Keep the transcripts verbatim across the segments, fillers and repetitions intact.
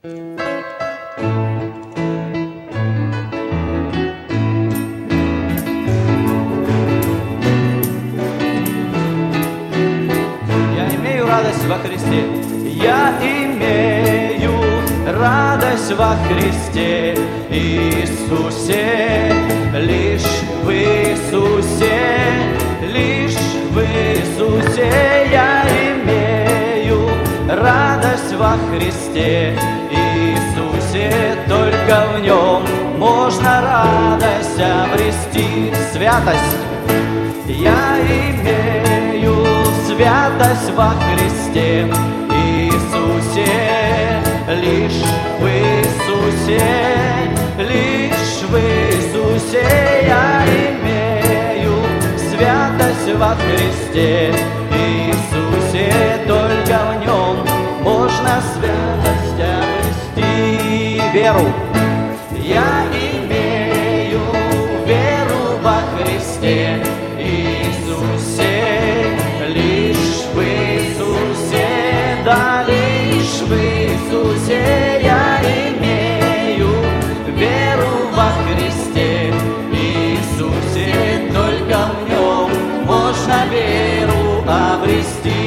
Радость во Христе, я имею радость во Христе Иисусе, лишь в Иисусе, лишь в Иисусе я имею радость во Христе Иисусе, только в Нем можно радость обрести. Святость я имею, святость во Христе Иисусе, лишь в Иисусе, лишь в Иисусе я имею святость во Христе Иисусе, только в Нем можно святость обрести. Веру я имею, веру во Христе Иисусе, лишь в Иисусе, да, лишь в Иисусе я имею веру во Христе Иисусе, только в Нем можно веру обрести.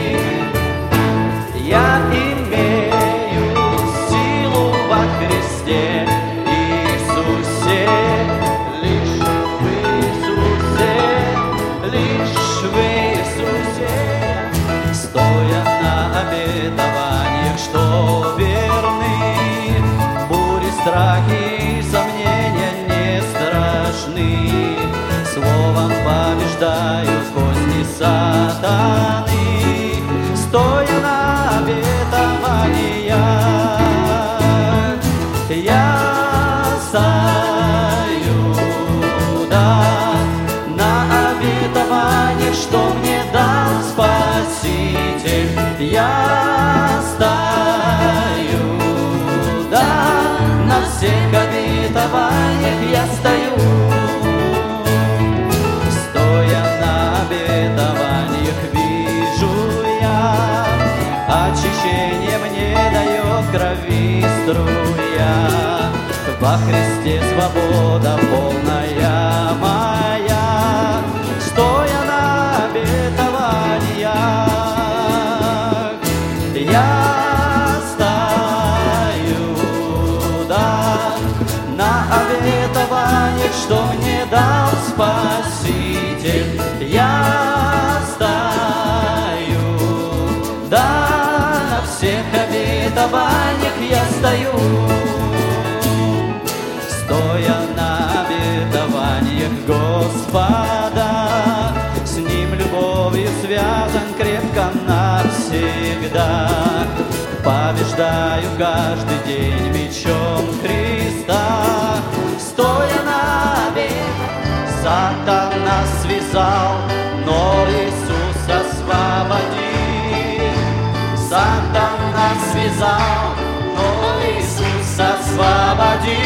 Я имею силу во Христе Иисусе, лишь в Иисусе, лишь в Иисусе, стоя на обетованиях, что верны, бури, страхи и сомнения не страшны, словом побеждаю козни сатаны, стоя на обетованиях, я стою, да, на обетованиях, что мне дал Спаситель, я стою, да, на всех обетованиях я стою, стоя на обетованиях вижу я, очищение мне дает крови струя, во Христе свобода полная моя, стоя на обетованиях, я стою, да, на обетованиях, что мне дал Спаситель, я стою, да, на всех обетованиях я стою, стоя на обетованиях Господа, с Ним любовью связан крепко навсегда, побеждаю каждый день мечом Христа, стоя на обет, сатана связал, но Иисус освободил, сатана связал, но Иисус освободил,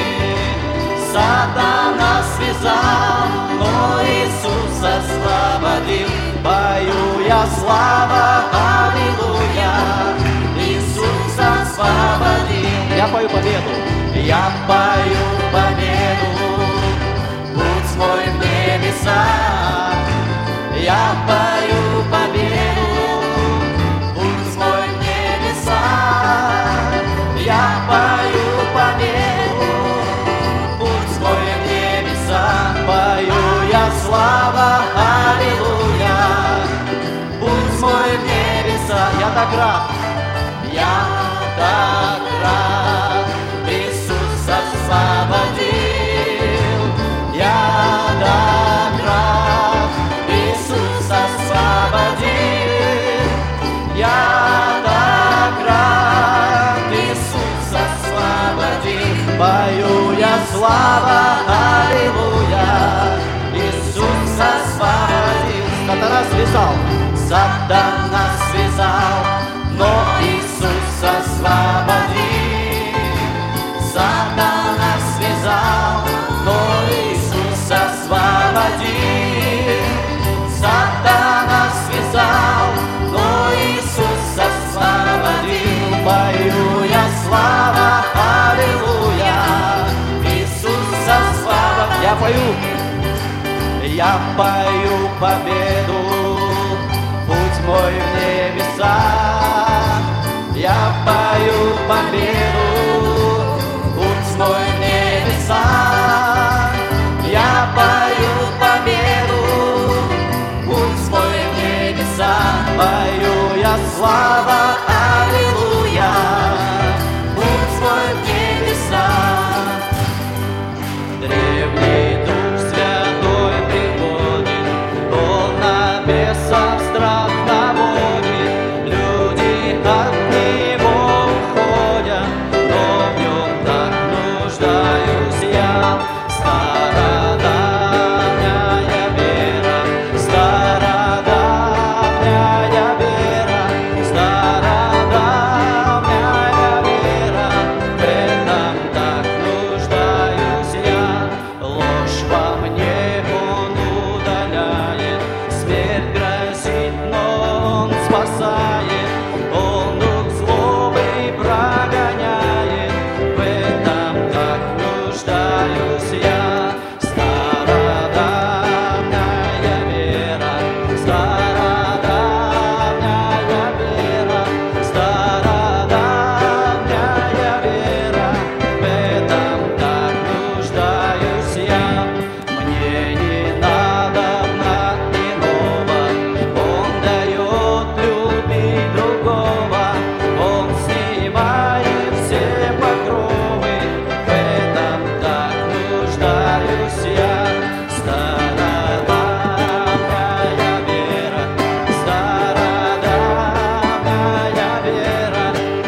сатана связал, но Иисус освободил, пою я слава, аллилуйя, Иисус освободил. Я пою победу, я пою победу, путь мой в небеса, я пою победу, путь мой в небеса, я пою победу, путь мой в небеса, пою я слава, аллилуйя, путь мой в небеса. Я так рад, я так рад, Иисус освободил, я так рад, Иисус освободил, я так рад, Иисус освободил, пою я слава, аллилуйя, Иисус освободил. Сатана связал, сатана связал, но Иисус освободил. я пою победу, путь мой в небеса. Я пою победу, путь мой в небеса. Я пою победу, путь мой в небеса. Пою я слава, аллилуйя, путь мой в небеса. Древний Дух Святой приходит, Он на бесов страх наводит. Люди от Него уходят, но в Нем так нуждаюсь я. Стародавняя вера, стародавняя вера, стародавняя вера, в этом так нуждаюсь я. Ложь во мне Он удаляет, смерть грозит, но Он спасает. Он дух злобы прогоняет, в этом так нуждаюсь я. Стародавняя вера, стародавняя вера, стародавняя вера, в этом так нуждаюсь я. Мне не надо иного, Он дает любить другого, Он снимает все покровы, в этом так нуждаюсь я. Стародавняя вера, стародавняя вера,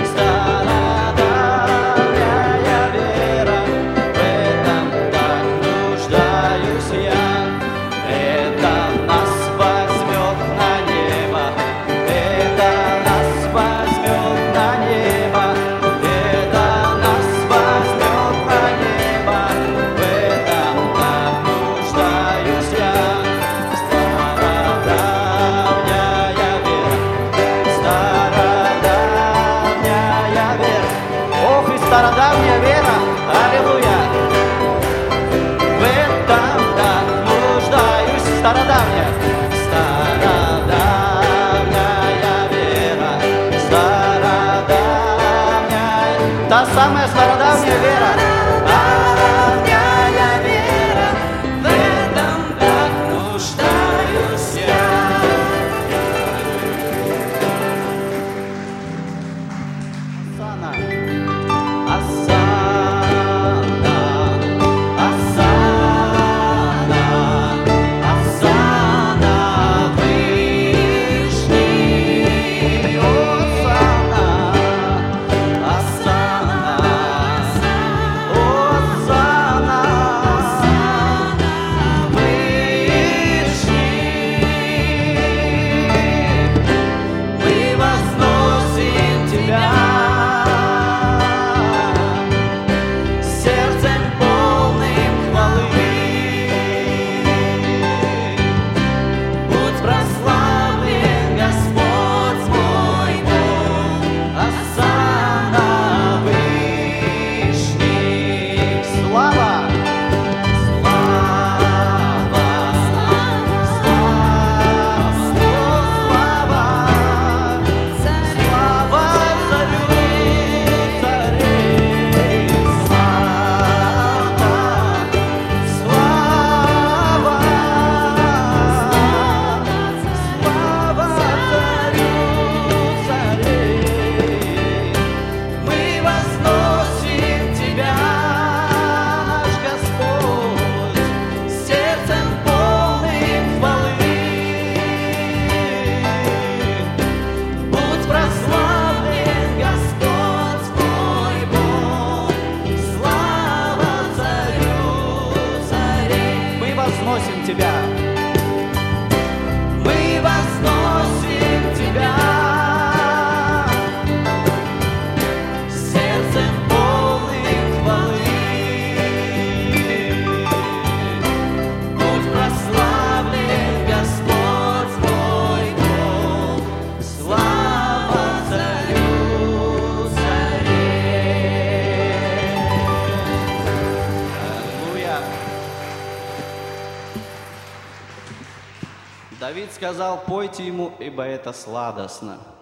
стародавняя вера, в этом так нуждаюсь я. Это нас возьмет на небо, это нас возьмет на небо, это нас возьмет на небо, в этом так нуждаюсь я. Стародавняя вера, стародавняя вера. Ох, и стародавняя вера, аллилуйя. В этом так нуждаюсь, стародавняя, стародавняя вера, стародавняя, та самая стародавняя вера, стародавняя вера, в этом так нуждаюсь я. Осанна, Осанна, Осанна, Вышний, Осанна, Осанна, Осанна. Давид сказал: пойте ему, ибо это сладостно.